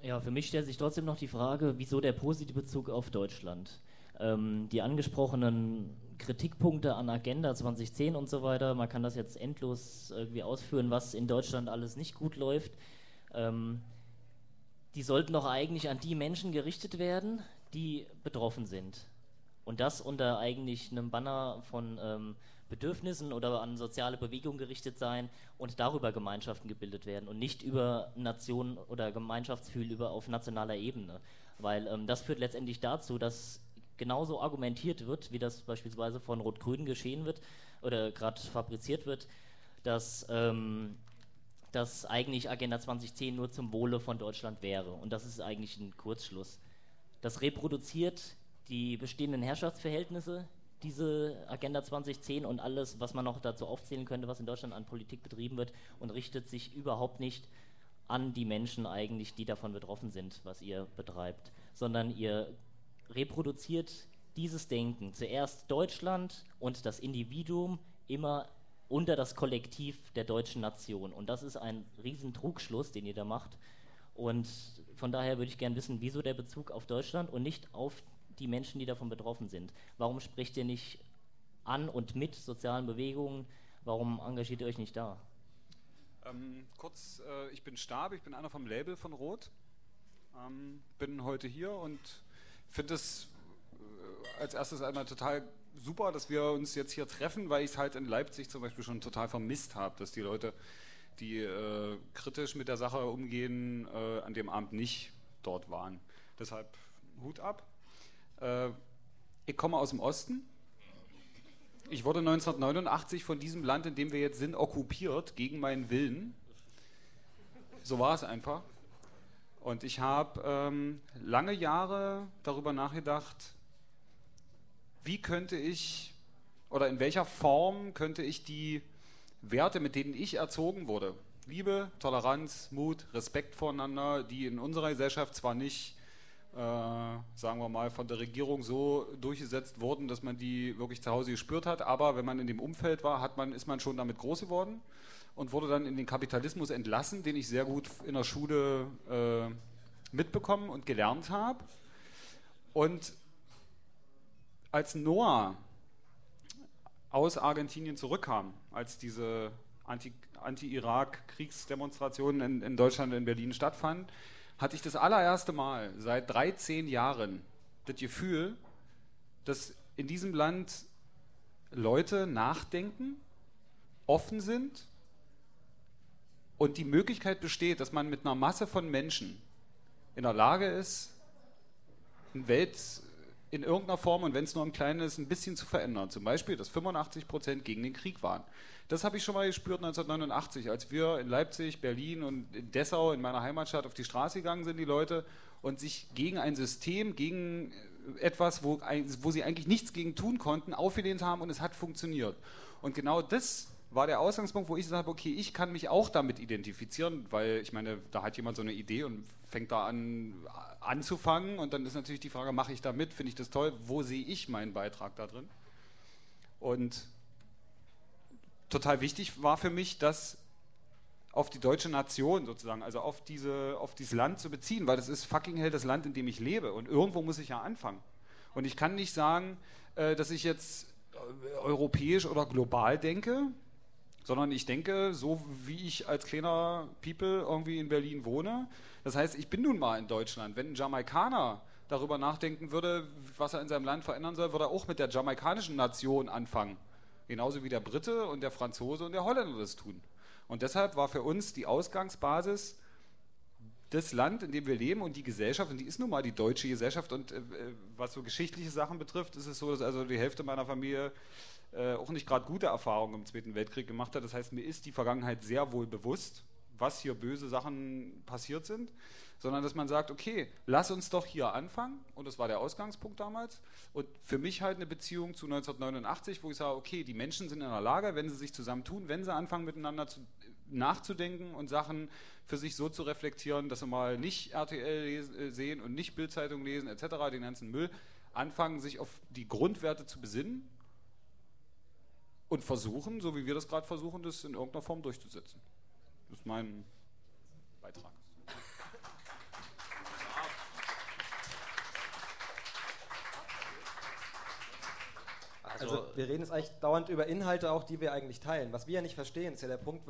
Ja, für mich stellt sich trotzdem noch die Frage, wieso der positive Bezug auf Deutschland? Die angesprochenen Kritikpunkte an Agenda 2010 und so weiter, man kann das jetzt endlos irgendwie ausführen, was in Deutschland alles nicht gut läuft. Ähm, Die sollten doch eigentlich an die Menschen gerichtet werden, die betroffen sind. Und das unter eigentlich einem Banner von Bedürfnissen oder an soziale Bewegungen gerichtet sein und darüber Gemeinschaften gebildet werden und nicht über Nationen oder Gemeinschaftsgefühl über auf nationaler Ebene. Weil das führt letztendlich dazu, dass genauso argumentiert wird, wie das beispielsweise von Rot-Grün geschehen wird oder gerade fabriziert wird, dass eigentlich Agenda 2010 nur zum Wohle von Deutschland wäre. Und das ist eigentlich ein Kurzschluss. Das reproduziert die bestehenden Herrschaftsverhältnisse, diese Agenda 2010 und alles, was man noch dazu aufzählen könnte, was in Deutschland an Politik betrieben wird, und richtet sich überhaupt nicht an die Menschen eigentlich, die davon betroffen sind, was ihr betreibt, sondern ihr reproduziert dieses Denken. Zuerst Deutschland und das Individuum immer unter das Kollektiv der deutschen Nation. Und das ist ein riesen Trugschluss, den ihr da macht. Und von daher würde ich gerne wissen, wieso der Bezug auf Deutschland und nicht auf die Menschen, die davon betroffen sind. Warum sprecht ihr nicht an und mit sozialen Bewegungen? Warum engagiert ihr euch nicht da? Ich bin Stab, ich bin einer vom Label von Rot. Bin heute hier und finde es als erstes einmal total super, dass wir uns jetzt hier treffen, weil ich es halt in Leipzig zum Beispiel schon total vermisst habe, dass die Leute, die kritisch mit der Sache umgehen, an dem Abend nicht dort waren. Deshalb Hut ab. Ich komme aus dem Osten. Ich wurde 1989 von diesem Land, in dem wir jetzt sind, okkupiert, gegen meinen Willen. So war es einfach. Und ich habe lange Jahre darüber nachgedacht, wie könnte ich oder in welcher Form könnte ich die Werte, mit denen ich erzogen wurde, Liebe, Toleranz, Mut, Respekt voreinander, die in unserer Gesellschaft zwar nicht, sagen wir mal, von der Regierung so durchgesetzt wurden, dass man die wirklich zu Hause gespürt hat, aber wenn man in dem Umfeld war, ist man schon damit groß geworden und wurde dann in den Kapitalismus entlassen, den ich sehr gut in der Schule mitbekommen und gelernt habe. Und als Noah aus Argentinien zurückkam, als diese Anti-Irak-Kriegsdemonstrationen in Deutschland und in Berlin stattfanden, hatte ich das allererste Mal seit 13 Jahren das Gefühl, dass in diesem Land Leute nachdenken, offen sind und die Möglichkeit besteht, dass man mit einer Masse von Menschen in der Lage ist, eine Welt in irgendeiner Form, und wenn es nur im Kleinen ist, ein bisschen zu verändern. Zum Beispiel, dass 85% gegen den Krieg waren. Das habe ich schon mal gespürt 1989, als wir in Leipzig, Berlin und in Dessau, in meiner Heimatstadt, auf die Straße gegangen sind, die Leute, und sich gegen ein System, gegen etwas, wo sie eigentlich nichts gegen tun konnten, aufgelehnt haben, und es hat funktioniert. Und genau das war der Ausgangspunkt, wo ich gesagt habe, okay, ich kann mich auch damit identifizieren, weil ich meine, da hat jemand so eine Idee und fängt da an anzufangen, und dann ist natürlich die Frage, mache ich da mit, finde ich das toll, wo sehe ich meinen Beitrag da drin? Und total wichtig war für mich, das auf die deutsche Nation sozusagen, also auf dieses Land zu beziehen, weil das ist fucking hell das Land, in dem ich lebe, und irgendwo muss ich ja anfangen. Und ich kann nicht sagen, dass ich jetzt europäisch oder global denke, sondern ich denke, so wie ich als kleiner People irgendwie in Berlin wohne. Das heißt, ich bin nun mal in Deutschland. Wenn ein Jamaikaner darüber nachdenken würde, was er in seinem Land verändern soll, würde er auch mit der jamaikanischen Nation anfangen. Genauso wie der Brite und der Franzose und der Holländer das tun. Und deshalb war für uns die Ausgangsbasis das Land, in dem wir leben, und die Gesellschaft, und die ist nun mal die deutsche Gesellschaft. Und was so geschichtliche Sachen betrifft, ist es so, dass also die Hälfte meiner Familie auch nicht gerade gute Erfahrungen im Zweiten Weltkrieg gemacht hat. Das heißt, mir ist die Vergangenheit sehr wohl bewusst, was hier böse Sachen passiert sind, sondern dass man sagt, okay, lass uns doch hier anfangen, und das war der Ausgangspunkt damals, und für mich halt eine Beziehung zu 1989, wo ich sage, okay, die Menschen sind in der Lage, wenn sie sich zusammentun, wenn sie anfangen miteinander nachzudenken und Sachen für sich so zu reflektieren, dass sie mal nicht RTL sehen und nicht Bild-Zeitung lesen etc., den ganzen Müll, anfangen, sich auf die Grundwerte zu besinnen und versuchen, so wie wir das gerade versuchen, das in irgendeiner Form durchzusetzen. Das ist mein Beitrag. Also wir reden jetzt eigentlich dauernd über Inhalte auch, die wir eigentlich teilen. Was wir ja nicht verstehen, ist ja der Punkt,